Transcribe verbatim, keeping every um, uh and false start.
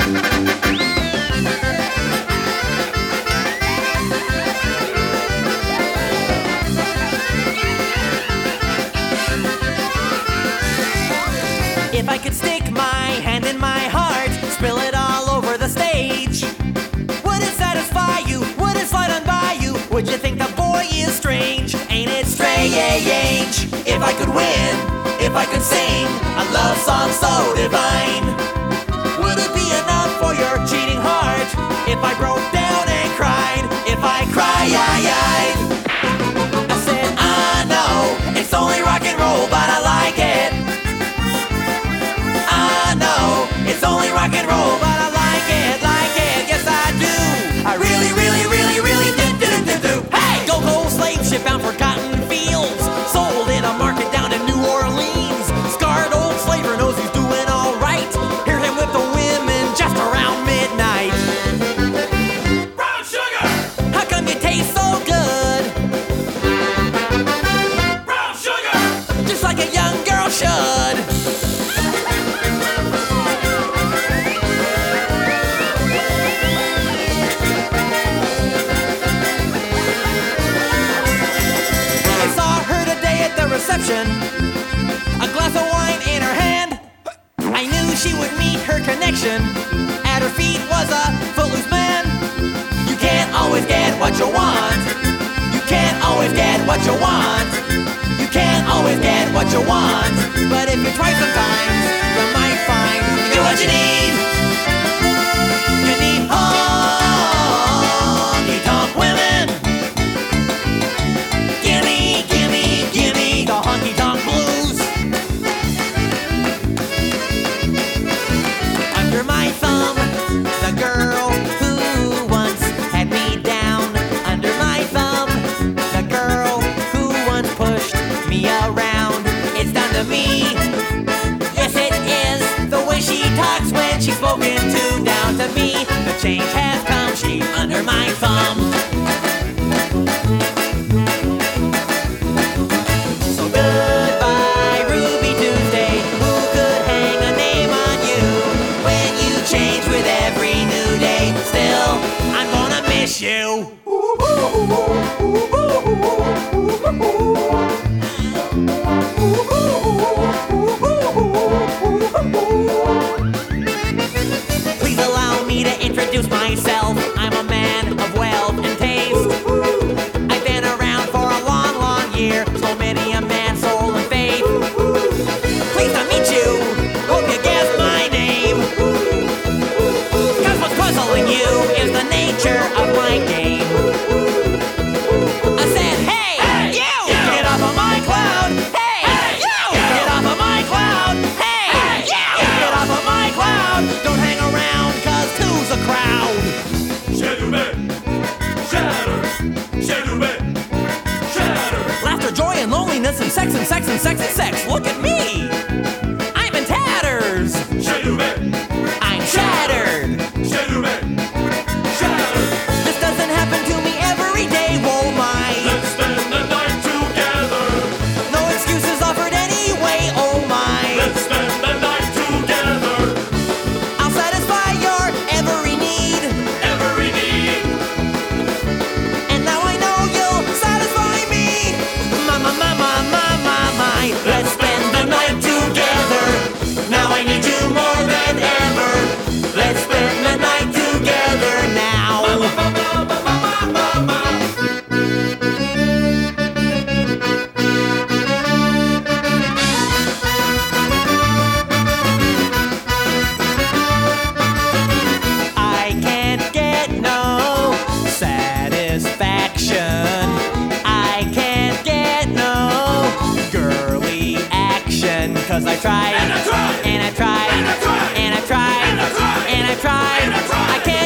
If I could stick my hand in my heart, spill it all over the stage, would it satisfy you? Would it slide on by you? Would you think the boy is strange? Ain't it strange? If I could win, if I could sing a love song so divine, would it be enough for your cheating heart if I broke down and cried? If I cried, I said, I know it's only rock and roll, but I like it. I know it's only rock and roll, but I like it, like it, yes I do. I really, really, really, really do, do, do, do. Hey! Go, go, slave ship bound for cotton fields, sold in a market down in New Orleans. Scarred old slaver knows he's doing all right. Hear him with the women just around midnight. Brown sugar! How come you taste so good? Brown sugar! Just like a young girl should. Reception, a glass of wine in her hand. I knew she would meet her connection. At her feet was a footloose man. You can't always get what you want. You can't always get what you want. You can't always get what you want. But if you try sometimes, you might find you get what you need. You need honky-tonk women. Gimme, gimme, gimme the honky-tonk blues. Under my thumb, the girl who once had me down. Under my thumb, the girl who once pushed me around. It's done to me, yes it is. The way she talks when she's spoken to down to me. The change has come, she's under my thumb. You. Please allow me to introduce myself. I'm a man of wealth and taste. I've been around for a long, long year, so many a man's soul and faith. Pleased to meet you. Hope you guessed my name. 'Cause what's puzzling you is the nature of my game. I said, hey, hey you, you, get off of my cloud. Hey, hey you, you, get off of my cloud. Hey, hey you, you, get off of my cloud. Don't hang around, 'cause two's a crowd. Shatter, shatter, shatter. Laughter, joy, and loneliness, and sex, and sex, and sex, and sex. Look at me. I'm in tatters. I'm shattered. This doesn't happen to me every day, whoa my. Let's spend the night together. No excuses offered anyway, oh my. Let's spend the night together. I'll satisfy your every need. Every need. And now I know you'll satisfy me. My, my, my, my, my, my, my. Let's spend the night together. Now I need you more than ever. Let's spend the night together now. I can't get no satisfaction. I can't get no girly action. 'Cause I tried, And I tried, and I tried, and I tried, and I tried, and I tried, and I tried, and I tried. I can't